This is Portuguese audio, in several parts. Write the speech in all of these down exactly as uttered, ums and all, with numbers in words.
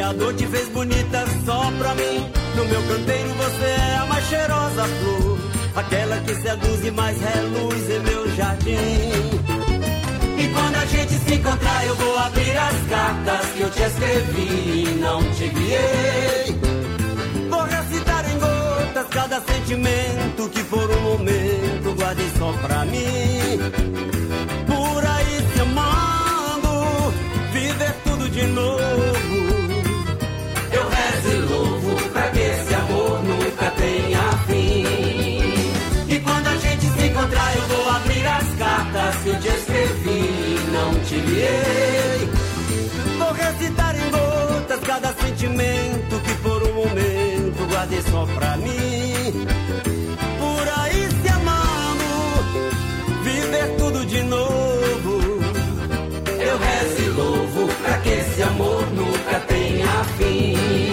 Criador te fez bonita só pra mim. No meu canteiro você é a mais cheirosa flor, aquela que seduz e mais reluz em meu jardim. E quando a gente se encontrar eu vou abrir as cartas que eu te escrevi e não te enviei. Vou recitar em gotas cada sentimento que por um momento guardei só pra mim. Por aí se amando, viver tudo de novo. Eu rezo e louvo pra que esse amor nunca tenha fim. E quando a gente se encontrar eu vou abrir as cartas que eu te escrevi e não te enviei. Vou recitar em gotas cada sentimento que por um momento guardei só pra mim. Por aí se amando, viver tudo de novo. Eu rezo e louvo pra que esse amor nunca tenha fim.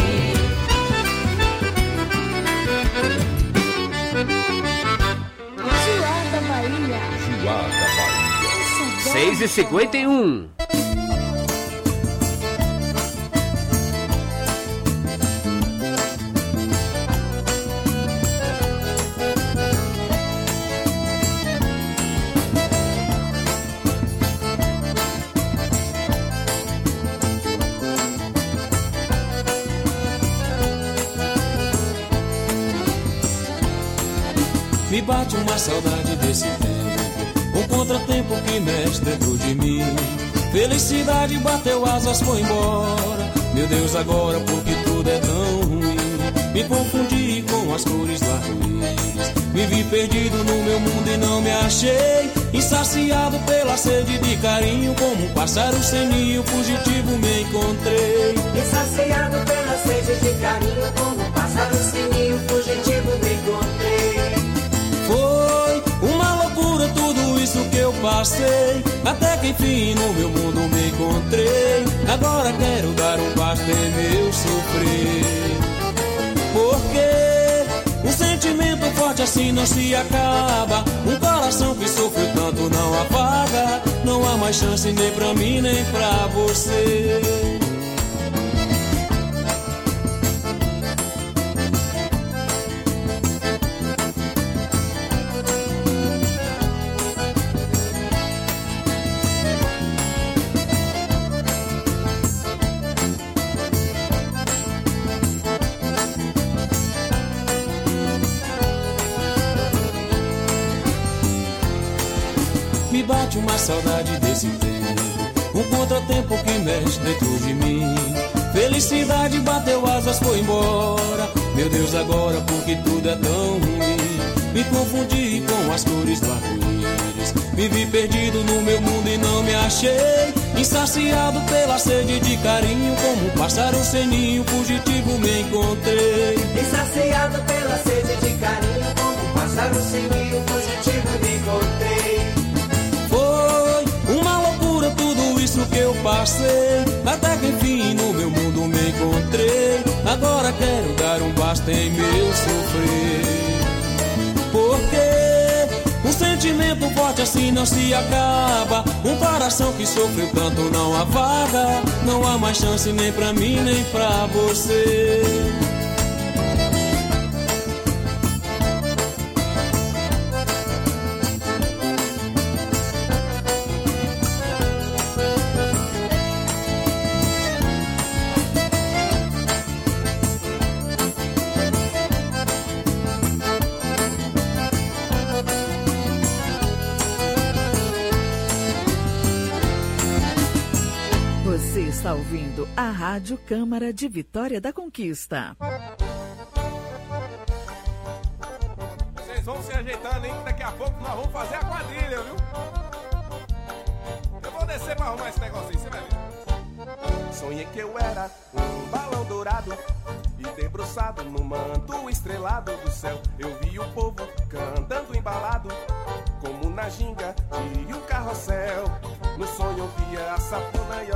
Chuada Bahia. Chuada Bahia. seis e cinquenta e um. Me bate uma saudade desse tempo, um contratempo que mexe dentro de mim. Felicidade bateu asas, foi embora. Meu Deus, agora porque tudo é tão ruim. Me confundi com as cores do arco-íris, me vi perdido no meu mundo e não me achei. Insaciado pela sede de carinho, como um pássaro sem ninho, fugitivo me encontrei. Insaciado pela sede de carinho, como um pássaro sem ninho, fugitivo me encontrei. Foi uma loucura tudo isso que eu passei, até que enfim no meu mundo me encontrei. Agora quero dar um basta em meu sofrer. Porque um sentimento forte assim não se acaba, um coração que sofreu tanto não apaga. Não há mais chance nem pra mim nem pra você. Me bate uma saudade desse tempo, um contratempo que mexe dentro de mim. Felicidade bateu asas, foi embora. Meu Deus, agora porque tudo é tão ruim. Me confundi com as cores do arco-íris, me vi perdido no meu mundo e não me achei. Insaciado pela sede de carinho, como um pássaro sem ninho, fugitivo me encontrei. Insaciado pela sede de carinho, como um pássaro sem ninho, fugitivo me encontrei. Foi uma loucura tudo isso que eu passei, até que enfim no meu mundo me encontrei. Agora quero dar um basta em meu sofrer. Porque um sentimento forte assim não se acaba, um coração que sofreu tanto não apaga. Não há mais chance nem pra mim nem pra você. Você está ouvindo a Rádio Câmara de Vitória da Conquista. Vocês vão se ajeitando, hein? Daqui a pouco nós vamos fazer a quadrilha, viu? Eu vou descer pra arrumar esse negocinho, você vai ver. Sonhei que eu era um balão dourado e debruçado no manto estrelado do céu. Eu vi o povo cantando embalado, como na ginga e o carrossel. No sonho eu via a sapuna e